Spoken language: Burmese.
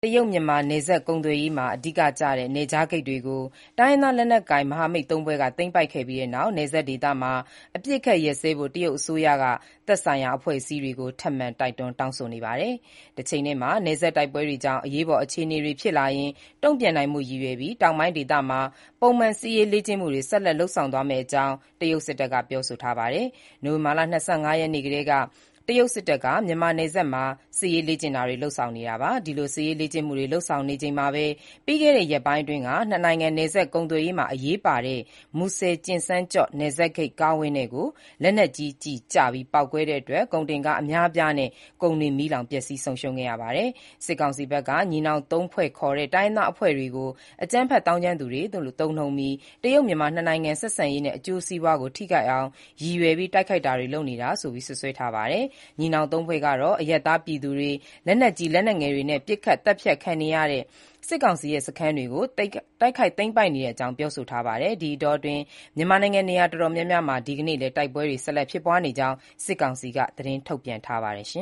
တရုတ်-မြန်မာနယ်စပ်ကုန်သွယ်ရေးမှာအဓိကကျတဲ့နယ်ခြားဂိတ်တွေကိုတိုင်းရင်းသားလက်နက်ကိုင်မဟာမိတ်သုံးဖွဲ့ကသိမ်းပိုက်ခဲ့ပြီးနောက် နယ်စပ်ဒေသမှာအပစ်အခတ်ရပ်စဲဖို့တရုတ်အစိုးရကသက်ဆိုင်ရာအဖွဲ့အစည်းတွေကိုထပ်မံတိုက်တွန်းတောင်းဆိုနေပါတယ်။ တချိန်တည်းမှာနယ်စပ်တိုက်ပွဲတွေကြောင့်အရေးပေါ်အခြေအနေတွေဖြစ်လာရင်တုံ့ပြန်နိုင်ဖို့ရည်ရွယ်ပြီးတောင်ပိုင်းဒေသမှာပုံမှန်စစ်ရေးလေ့ကျင့်မှုတွေဆက်လက်လုပ်ဆောင်သွားမယ့်အကြောင်းတရုတ်စစ်တပ်ကပြောဆိုထားပါတယ်။ နိုဝင်ဘာလ ၂၅ ရက်နေ့ကတည်းကတရုတ်စစ်တပ်ကမြန်မာနယ်စပ်မှာစစ်ရေးလေ့ကျင့်တာတွေလုပ်ဆောင်နေတာပါ။ ဒီလိုစစ်ရေးလေ့ကျင့်မှုတွေလုပ်ဆောင်နေချိန်မှာပဲပြီးခဲ့တဲ့ရက်ပိုင်းအတွင်းကနှစ်နိုင်ငံနယ်စပ်ကုန်သွယ်ရေးမှာအရေးပါတဲ့မူဆယ်-ကျင်စန်းကျော့နယ်စပ်ဂိတ်ကားဝင်းထဲကိုလက်နက်ကြီးကျည်ကျပေါက်ကွဲတဲ့အတွက်ကုန်တင်ကားအများအပြားနဲ့ကုန်တွေမီးလောင်ပျက်စီးဆုံးရှုံးခဲ့ရပါတယ်။ စစ်ကောင်စီဘက်ကညီနောင်သုံးဖွဲ့ခေါ်တဲ့တိုင်းရင်းသားအဖွဲ့တွေကိုအကြမ်းဖက်သောင်းကျန်းသူတွေလို့သုံးနှုန်းပြီးတရုတ်-မြန်မာနှစ်နိုင်ငံဆက်ဆံရေးနဲ့အကျိုးစီးပွားကိုထိခိုက်အောင်ရည်ရွယ်ပြီးတိုက်ခိုက်တာတွေလုပ်နေတာဆိုပြီးစွပ်စွဲထားပါတယ်။ ညီနောင်သုံးဖွဲ့ကတော့အရပ်သားပြည်သူတွေလက်နက်ကြီးလက်နက်ငယ်တွေနဲ့ပစ်ခတ်သတ်ဖြတ်ခံနေရတဲ့စစ်ကောင်စီရဲ့စခန်းတွေကိုတိုက်ခိုက်သိမ်းပိုက်နေတဲ့အကြောင်းပြောဆိုထားပါတယ်။ ဒီအတောအတွင်းမြန်မာနိုင်ငံနေရာတော်တော်များများမှာဒီကနေ့လည်းတိုက်ပွဲတွေဆက်လက်ဖြစ်ပွားနေကြောင်းစစ်ကောင်စီကသတင်းထုတ်ပြန်ထားပါတယ်။